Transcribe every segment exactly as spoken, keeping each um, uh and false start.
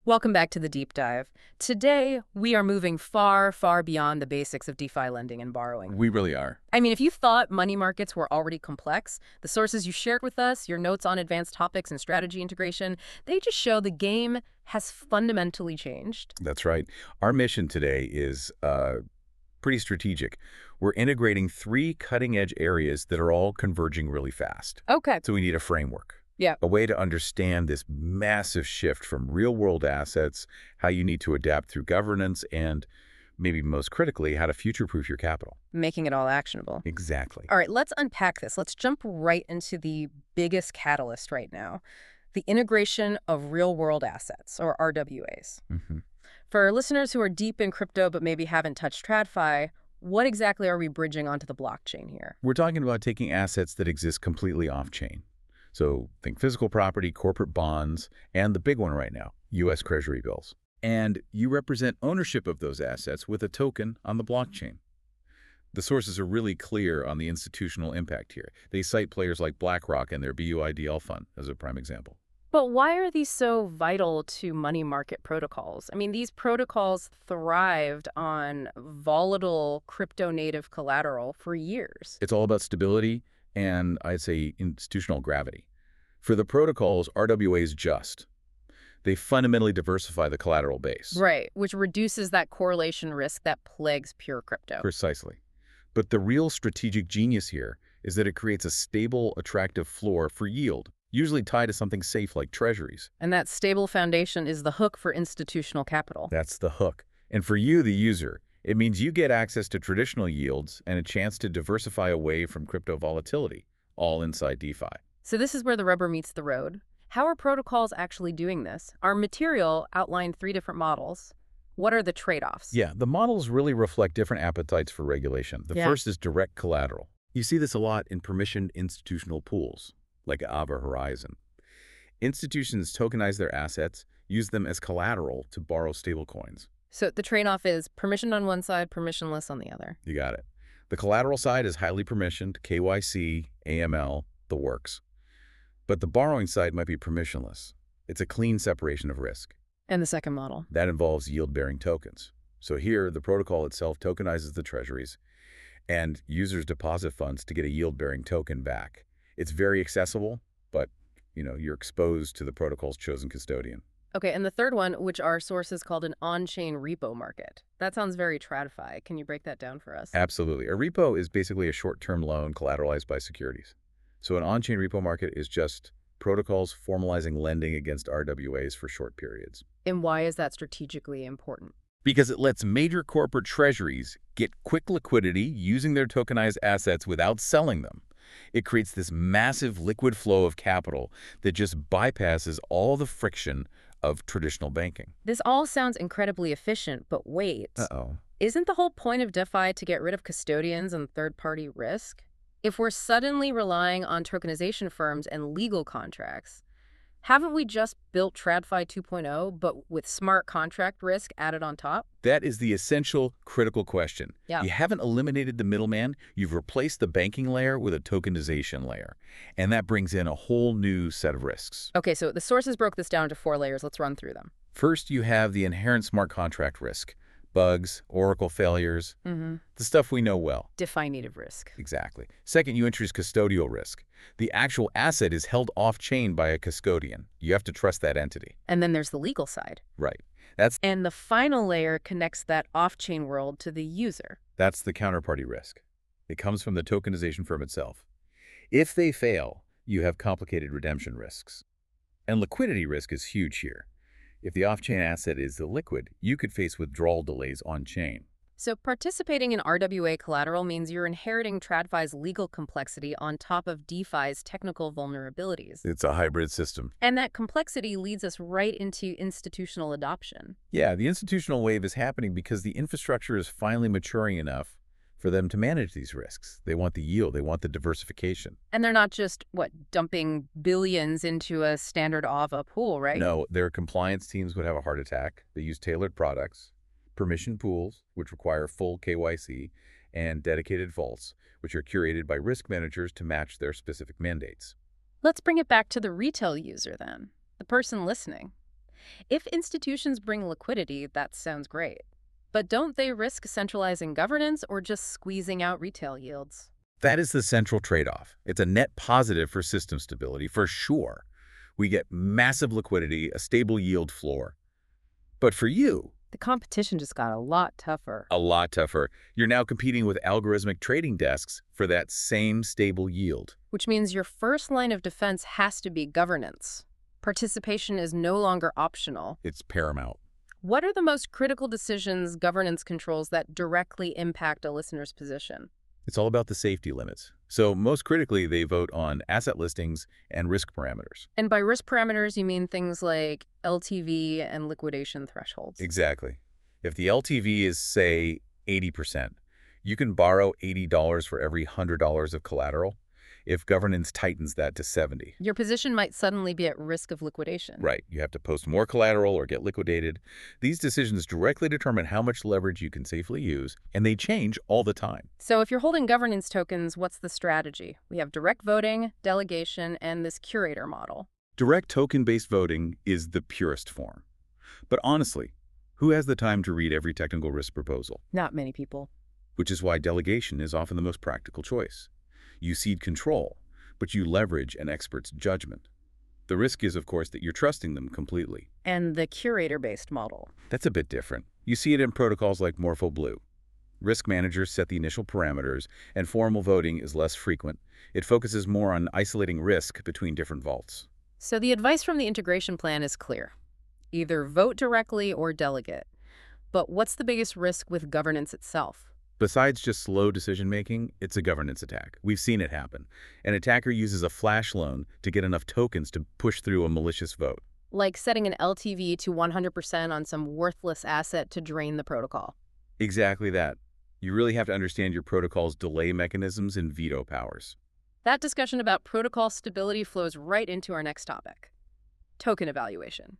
Welcome back to the deep dive. Today, we are moving far, far beyond the basics of DeFi lending and borrowing. We really are. I mean, if you thought money markets were already complex, the sources you shared with us, your notes on advanced topics and strategy integration, they just show the game has fundamentally changed. That's right. Our mission today is uh, pretty strategic. We're integrating three cutting-edge areas that are all converging really fast. Okay. So we need a framework. Yeah. A way to understand this massive shift from real-world assets, how you need to adapt through governance, and maybe most critically, how to future-proof your capital. Making it all actionable. Exactly. All right, let's unpack this. Let's jump right into the biggest catalyst right now, the integration of real-world assets, or R W As. Mm-hmm. For listeners who are deep in crypto but maybe haven't touched TradFi, what exactly are we bridging onto the blockchain here? We're talking about taking assets that exist completely off-chain. So think physical property, corporate bonds, and the big one right now, U S Treasury bills. And you represent ownership of those assets with a token on the blockchain. The sources are really clear on the institutional impact here. They cite players like BlackRock and their B U I D L fund as a prime example. But why are these so vital to money market protocols? I mean, these protocols thrived on volatile crypto-native collateral for years. It's all about stability and, I'd say, institutional gravity. For the protocols, R W A is just. They fundamentally diversify the collateral base. Right, which reduces that correlation risk that plagues pure crypto. Precisely. But the real strategic genius here is that it creates a stable, attractive floor for yield, usually tied to something safe like treasuries. And that stable foundation is the hook for institutional capital. That's the hook. And for you, the user, it means you get access to traditional yields and a chance to diversify away from crypto volatility, all inside DeFi. So this is where the rubber meets the road. How are protocols actually doing this? Our material outlined three different models. What are the trade-offs? Yeah, the models really reflect different appetites for regulation. The Yeah. first is direct collateral. You see this a lot in permissioned institutional pools, like Aava Horizon. Institutions tokenize their assets, use them as collateral to borrow stablecoins. So the trade-off is permissioned on one side, permissionless on the other. You got it. The collateral side is highly permissioned, K Y C, A M L, the works. But the borrowing side might be permissionless. It's a clean separation of risk. And the second model? That involves yield-bearing tokens. So here, the protocol itself tokenizes the treasuries, and users deposit funds to get a yield-bearing token back. It's very accessible, but you know, you're exposed to the protocol's chosen custodian. Okay, and the third one, which our sources called an on-chain repo market. That sounds very TradFi. Can you break that down for us? Absolutely. A repo is basically a short-term loan collateralized by securities. So an on-chain repo market is just protocols formalizing lending against R W As for short periods. And why is that strategically important? Because it lets major corporate treasuries get quick liquidity using their tokenized assets without selling them. It creates this massive liquid flow of capital that just bypasses all the friction of traditional banking. This all sounds incredibly efficient, but wait. Uh-oh. Isn't the whole point of DeFi to get rid of custodians and third-party risk? If we're suddenly relying on tokenization firms and legal contracts, haven't we just built TradFi two point oh, but with smart contract risk added on top? That is the essential, critical question. Yeah. You haven't eliminated the middleman. You've replaced the banking layer with a tokenization layer. And that brings in a whole new set of risks. Okay, so the sources broke this down into four layers. Let's run through them. First, you have the inherent smart contract risk. Bugs, Oracle failures, Mm-hmm. the stuff we know well. DeFi native risk. Exactly. Second, you introduce custodial risk. The actual asset is held off-chain by a custodian. You have to trust that entity. And then there's the legal side. Right. That's, And the final layer connects that off-chain world to the user. that's the counterparty risk. It comes from the tokenization firm itself. If they fail, you have complicated redemption risks. And liquidity risk is huge here. If the off-chain asset is illiquid, you could face withdrawal delays on-chain. So participating in R W A collateral means you're inheriting TradFi's legal complexity on top of DeFi's technical vulnerabilities. It's a hybrid system. And that complexity leads us right into institutional adoption. Yeah, the institutional wave is happening because the infrastructure is finally maturing enough for them to manage these risks. They want the yield. They want the diversification. And they're not just, what, dumping billions into a standard Aava pool, right? No, their compliance teams would have a heart attack. They use tailored products, permission pools, which require full K Y C, and dedicated vaults, which are curated by risk managers to match their specific mandates. Let's bring it back to the retail user then, the person listening. If institutions bring liquidity, that sounds great. But don't they risk centralizing governance or just squeezing out retail yields? That is the central trade-off. It's a net positive for system stability, for sure. We get massive liquidity, a stable yield floor. But for you, The competition just got a lot tougher. a lot tougher. You're now competing with algorithmic trading desks for that same stable yield. Which means your first line of defense has to be governance. Participation is no longer optional. It's paramount. What are the most critical decisions governance controls that directly impact a listener's position? It's all about the safety limits. So most critically, they vote on asset listings and risk parameters. And by risk parameters, you mean things like L T V and liquidation thresholds. Exactly. If the L T V is, say, eighty percent, you can borrow eighty dollars for every one hundred dollars of collateral. If governance tightens that to seventy. Your position might suddenly be at risk of liquidation. Right. You have to post more collateral or get liquidated. These decisions directly determine how much leverage you can safely use, and they change all the time. So if you're holding governance tokens, what's the strategy? We have direct voting, delegation, and this curator model. Direct token-based voting is the purest form. But honestly, who has the time to read every technical risk proposal? Not many people. Which is why delegation is often the most practical choice. You cede control, but you leverage an expert's judgment. The risk is, of course, that you're trusting them completely. And the curator-based model. That's a bit different. You see it in protocols like MorphoBlue. Risk managers set the initial parameters, and formal voting is less frequent. It focuses more on isolating risk between different vaults. So the advice from the integration plan is clear. Either vote directly or delegate. But what's the biggest risk with governance itself? Besides just slow decision-making, it's a governance attack. We've seen it happen. An attacker uses a flash loan to get enough tokens to push through a malicious vote. Like setting an L T V to one hundred percent on some worthless asset to drain the protocol. Exactly that. You really have to understand your protocol's delay mechanisms and veto powers. That discussion about protocol stability flows right into our next topic, token evaluation.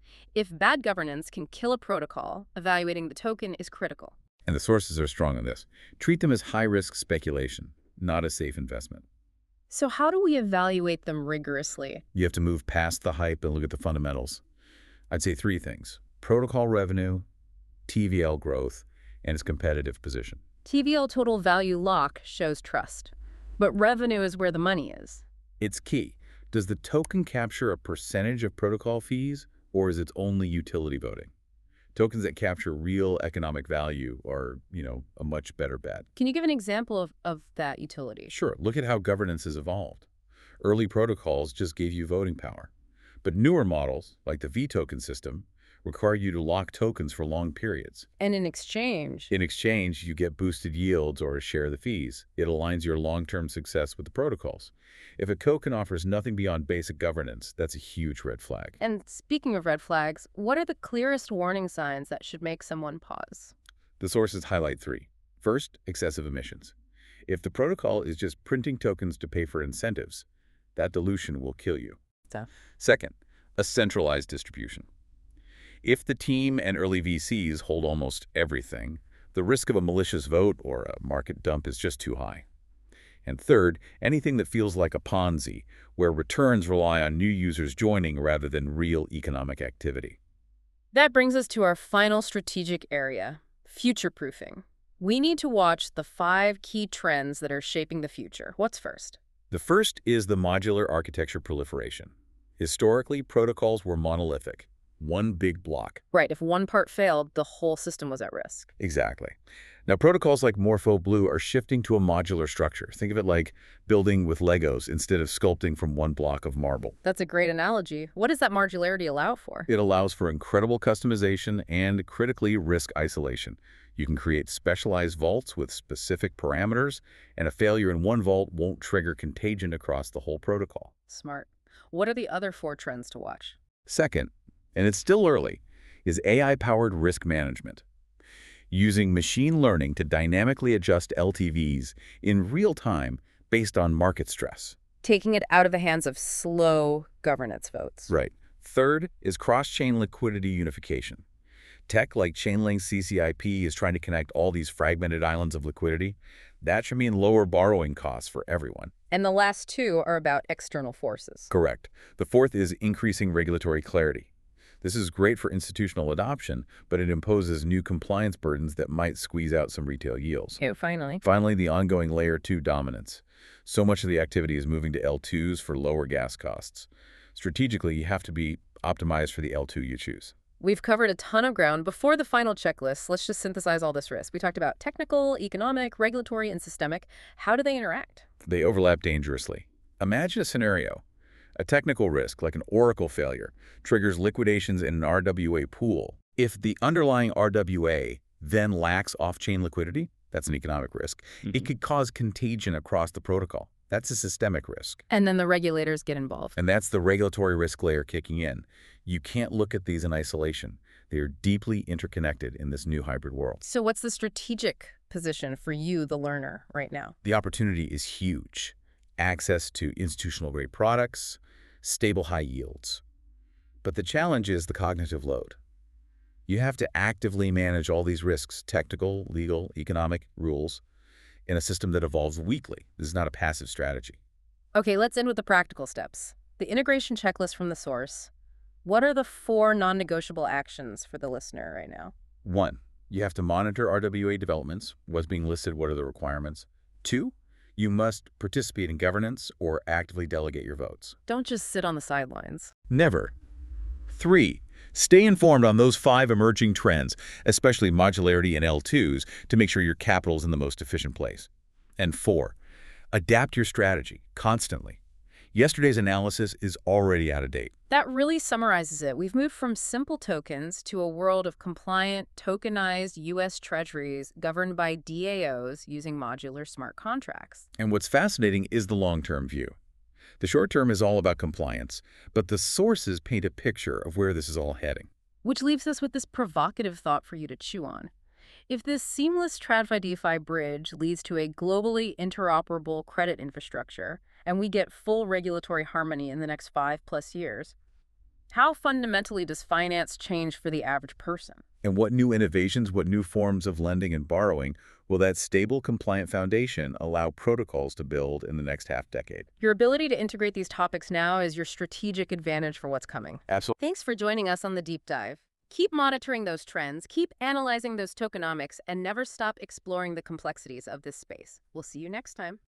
If bad governance can kill a protocol, evaluating the token is critical. And the sources are strong on this. Treat them as high-risk speculation, not a safe investment. So how do we evaluate them rigorously? You have to move past the hype and look at the fundamentals. I'd say three things: protocol revenue, T V L growth, and its competitive position. T V L total value lock shows trust, but revenue is where the money is. It's key. Does the token capture a percentage of protocol fees, or is it only utility voting? Tokens that capture real economic value are, you know, a much better bet. Can you give an example of, of that utility? Sure, look at how governance has evolved. Early protocols just gave you voting power. But newer models, like the V token system, require you to lock tokens for long periods. And in exchange, In exchange, you get boosted yields or a share of the fees. It aligns your long-term success with the protocols. If a token offers nothing beyond basic governance, that's a huge red flag. and speaking of red flags, what are the clearest warning signs that should make someone pause? The sources highlight three. First, excessive emissions. If the protocol is just printing tokens to pay for incentives, that dilution will kill you. Tough. Second, a centralized distribution. If the team and early V Cs hold almost everything, the risk of a malicious vote or a market dump is just too high. And third, anything that feels like a Ponzi, where returns rely on new users joining rather than real economic activity. That brings us to our final strategic area, future-proofing. We need to watch the five key trends that are shaping the future. What's first? The first is the modular architecture proliferation. Historically, protocols were monolithic, one big block. Right, if one part failed, the whole system was at risk. Exactly. Now, protocols like MorphoBlue are shifting to a modular structure. Think of it like building with Legos instead of sculpting from one block of marble. That's a great analogy. What does that modularity allow for? It allows for incredible customization and, critically, risk isolation. You can create specialized vaults with specific parameters, and a failure in one vault won't trigger contagion across the whole protocol. Smart. What are the other four trends to watch? Second, and it's still early, is A I-powered risk management. Using machine learning to dynamically adjust L T Vs in real time based on market stress. Taking it out of the hands of slow governance votes. Right. Third is cross-chain liquidity unification. Tech like Chainlink C C I P is trying to connect all these fragmented islands of liquidity. That should mean lower borrowing costs for everyone. And the last two are about external forces. Correct. The fourth is increasing regulatory clarity. This is great for institutional adoption, but it imposes new compliance burdens that might squeeze out some retail yields. Oh, finally. Finally, the ongoing Layer two dominance. So much of the activity is moving to L twos for lower gas costs. Strategically, you have to be optimized for the L two you choose. We've covered a ton of ground. Before the final checklist, let's just synthesize all this risk. We talked about technical, economic, regulatory, and systemic. How do they interact? They overlap dangerously. Imagine a scenario. A technical risk, like an Oracle failure, triggers liquidations in an R W A pool. If the underlying R W A then lacks off-chain liquidity, that's an economic risk. Mhm. It could cause contagion across the protocol. That's a systemic risk. And then the regulators get involved. And that's the regulatory risk layer kicking in. You can't look at these in isolation. They are deeply interconnected in this new hybrid world. So what's the strategic position for you, the learner, right now? The opportunity is huge. Access to institutional-grade products, stable high yields. But the challenge is the cognitive load. You have to actively manage all these risks, technical, legal, economic, rules, in a system that evolves weekly. This is not a passive strategy. Okay, let's end with the practical steps. The integration checklist from the source. What are the four non-negotiable actions for the listener right now? One, you have to monitor R W A developments. What's being listed? What are the requirements? Two, you must participate in governance or actively delegate your votes. Don't just sit on the sidelines. Never. Three, stay informed on those five emerging trends, especially modularity and L twos, to make sure your capital is in the most efficient place. And four, adapt your strategy constantly. Yesterday's analysis is already out of date. That really summarizes it. We've moved from simple tokens to a world of compliant, tokenized U S treasuries governed by D A Os using modular smart contracts. And what's fascinating is the long-term view. The short term is all about compliance, but the sources paint a picture of where this is all heading. Which leaves us with this provocative thought for you to chew on. If this seamless TradFi DeFi bridge leads to a globally interoperable credit infrastructure, and we get full regulatory harmony in the next five plus years, how fundamentally does finance change for the average person? And what new innovations, what new forms of lending and borrowing will that stable, compliant foundation allow protocols to build in the next half-decade? Your ability to integrate these topics now is your strategic advantage for what's coming. Absolutely. Thanks for joining us on the Deep Dive. Keep monitoring those trends, keep analyzing those tokenomics, and never stop exploring the complexities of this space. We'll see you next time.